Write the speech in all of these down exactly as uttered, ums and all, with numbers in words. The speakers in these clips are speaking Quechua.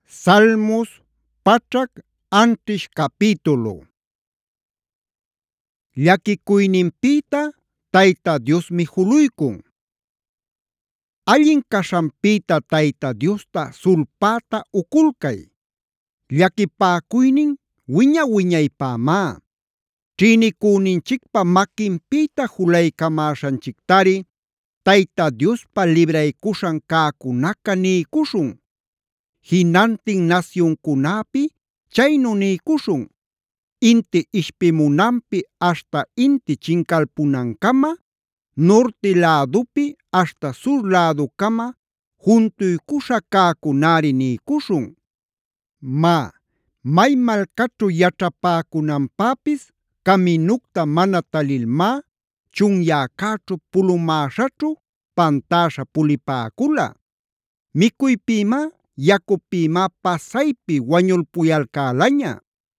Salmos pachak anćhish capítulo. Llaquicuyninpïta Tayta Diosmi juluykun. Allin kashanpïta Tayta Diosta sulpäta ukulkay. Llakipäcuynin wiña-wiñaypämá. Ćhïnicüninchicpa maquinpïta julaycamäśhanchictari Tayta Diospa libraycuśhan cäcunaca niycuśhun. Jinantin nasyuncunäpi chaynu niycuśhun. Inti ishpimunanpi aśhta inti chincalpunancama, norte lädupi aśhta sur läducama juntuycuśha cäcunäri niycuśhun. Má, may malcaćhu yaćhapäcunanpäpis caminucta mana talilmá chunyäcäćhu pulumäśhaćhu pantäśha pulipäcula. Mikuypïmá yacupïmá pasaypi wañulpuyalcälaña.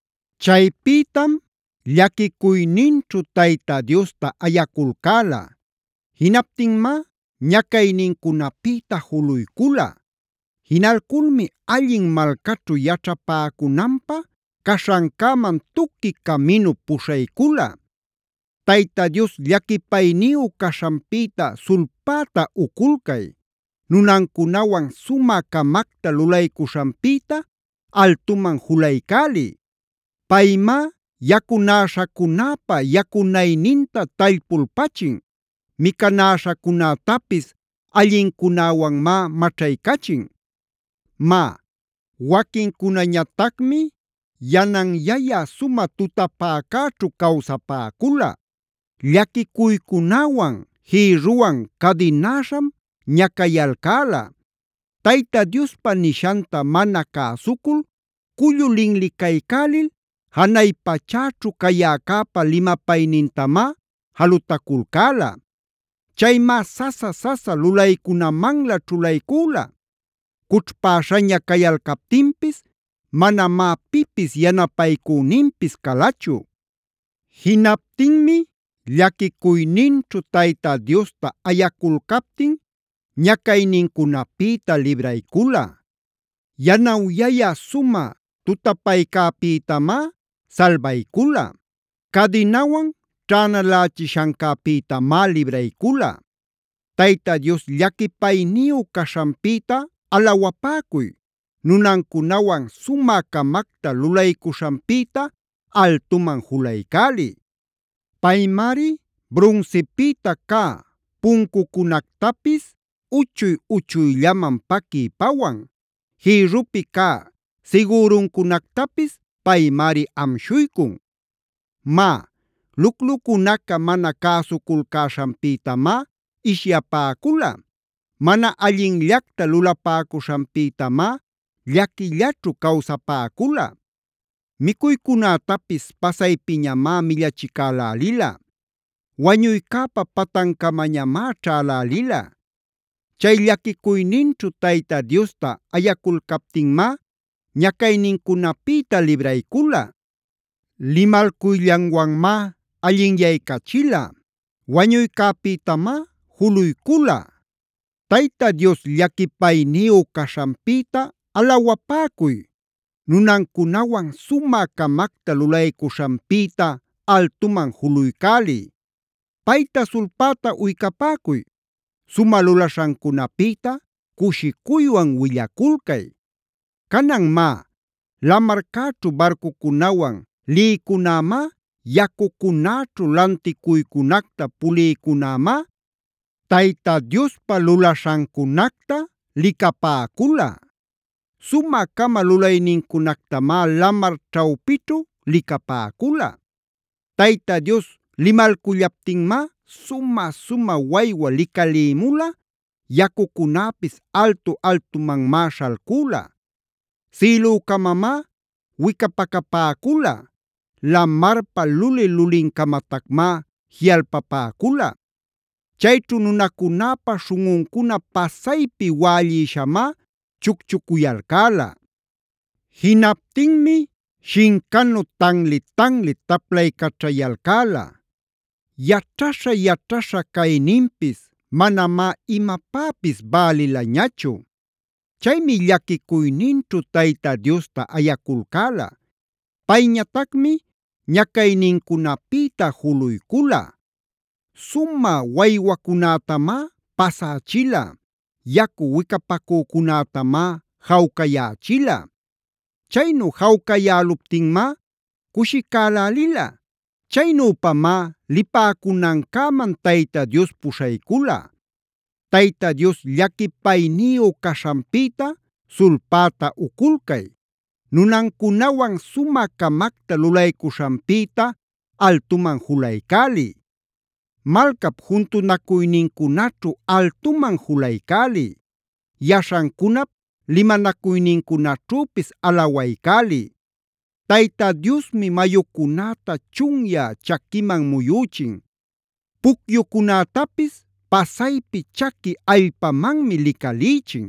Chaypïtam llaquicuyninćhu Tayta Diosta ayaculcäla. Jinaptinmá ñacaynincunapïta juluykula. Jinalculmi allin malcaćhu yaćhapäcunanpä caśhancäman tuqui caminu puśhaycula. Tayta Dios llaquipayniyu caśhanpïta sulpäta uculcay. Nunancunawan sumä-camacta lulaycuśhanpïta altuman julaycäliy. Paymá yacunäśhacunäpa yacunayninta tallpulpachin. Micanäśhacunätapis allincunäwanmá maćhaykachin. Má, waquincunañatacmi yananyaya sumä tutapäcäćhu kawsapäcula. Llaquicuycunawan jïrruwan cadinäśham ñacayalcäla. Tayta Diospa nishanta mana cäsucul cullu linlicaycälil janay pachäćhu cayäcäpa limapaynintamá jalutaculcäla. Chaymá sasa-sasa lulaycunamanlä ćhulaycüla. Cućhpäśhaña cayalcaptinpis manamá pipis yanapaycüninpis calachu. Jinaptinmi llaquicuyninćhu Tayta Diosta ayaculcaptin ñacaynincunapïta libraycula. Yanawyaya sumä tutapaycäpïtamá salbaycula. Cadinawan ćhänalächishancäpïtamá libraycula. Tayta Dios llaquipayniyu caśhanpïta alawapäcuy. Nunancunawan sumä-camacta lulaycuśhanpïta altuman julaycäliy. Paymari brunsipïta cä puncucunactapis uchuy-uchuyllaman paquiypawan. Jïrrupi cä sigüruncunactapis paymari amshuycun. Má, luclucunaca mana cäsuculcäśhanpïtamá ishyapäcula. Mana allinllacta lulapäcuśhanpïtamá llaquillaćhu cawsapäcula. Mikuycunätapis pasaypiñamá millachicälälila. Wañuycäpa patancamañamá ćhälälila. Chay llaquicuyninćhu Tayta Diosta ayaculcaptinmá ñacaynincunapïta libraycula. Limalcuyllanwanmá allinyaykachila. Wañuycäpïtamá juluycula. Tayta Dios llaquipayniyu caśhanpïta alawapäcuy. Nunancunawan sumä-camacta lulaycuśhanpïta altuman juluycäliy. Payta sulpäta uycapäcuy. Sumä lulaśhancunapïta cushicuywan willaculcay. Canan má, lamarcäćhu barcucunawan liycunämá yacucunäćhu lanticuycunacta puliycunämá Tayta Diospa lulaśhancunacta licapäcula. Sumä-cama lulaynincunactamá lamar ćhawpićhu licapäcula. Tayta Dios limalcullaptinmá sumä-sumä waywa licalïmula, yacucunäpis altu-altumanmá śhalcula. Sïlücamamá wicapacapäcula. Lamarpa luli-lulincamatacmá jialpapäcula. Chayćhu nunacunäpa śhunꞌuncuna pasaypi wällishamá chukchukuyalcäla. Jinaptinmi shincanu tanli-tanli taplaycaćhayalcäla. Yaćhaśha-yaćhaśha cayninpis manamá imapäpis bälilañachu. Chaymi llaquicuyninćhu Tayta Diosta ayakulcäla. Payñatacmi ñacaynincunapita juluykula. Sumä waywacunätamá pasächila. Yaku wikapacücunätamá jawcayächila. Chaynu jawcayäluptinmá cushicälälila. Chaynüpamá lipäcunancäman Tayta Dios puśhaycula. Tayta Dios llaquipayniyu caśhanpita sulpäta uculcay. Nunancunawan sumä-camacta lulaycuśhanpita altuman julaycäliy. Malcap juntunacuynincunaćhu altuman julaycäliy. Yaśhancunap limanacuynincunaćhüpis alawaycäliy. Tayta Diosmi mayucunäta chunyä chaquiman muyuchin. Pucyucunätapis pasaypi chaki allpamanmi licalïchin.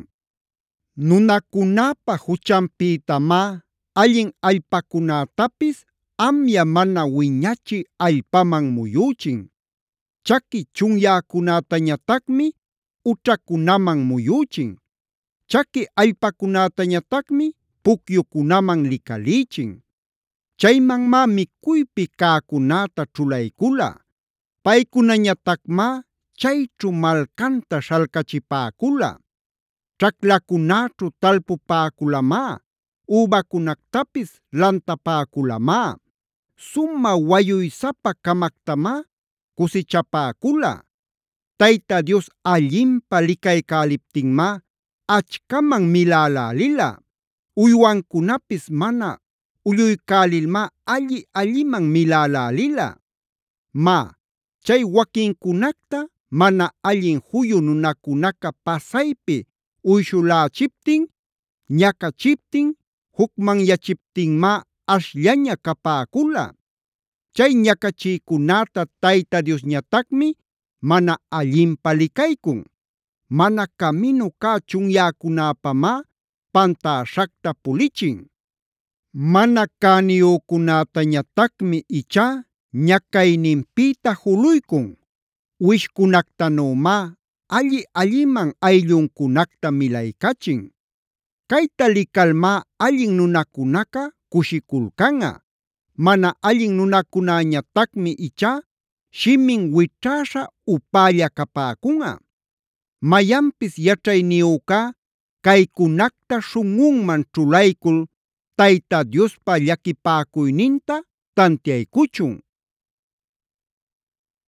Nunacunäpa juchanpïtamá allin allpacunätapis amya mana wiñachiy allpaman muyuchin. Chaki chunyäcunätañatacmi ućhacunaman muyuchin. Chaki allpacunätañatacmi pucyucunaman licalïchin. Chaymanmá mikuypi cäcunäta ćhulaycula. Paycunañatacmá chayćhu malcanta śhalcachipäcula. Ćhaclacunäćhu talpupäculamá. Übacunactapis lantapäculamá. Sumä wayuysapa camactamá cusichapäcula. Tayta Dios allinpa licaycäliptinmá achcaman milälälila. Uywancunapis mana ulluycälilmá alli-alliman milälälila. Má, chay waquincunacta mana allin juyu nunacunaca pasaypi uyshulächiptin, ñacachiptin, jucmanyachiptinmá ashllaña capäcula. Chay ñacachïcunäta Tayta Diosñatacmi mana allinpa licaycun. Mana caminu cä chunyäcunäpamá pantäśhacta pulichin. Mana cäniyücunätañatacmi ichá ñacayninpïta juluycun. Uwishcunactanümá alli-alliman aylluncunacta milaycachin. Kayta licalmá allin nunacunaca cushiculcanꞌa. Mana allin nunacunäñatacmi ichá shimin wićhäśha upälla capäcunꞌa. Mayanpis yaćhayniyücá caycunacta śhunꞌunman ćhulaycul Tayta Diospa llaquipäcuyninta tantiaycuchun.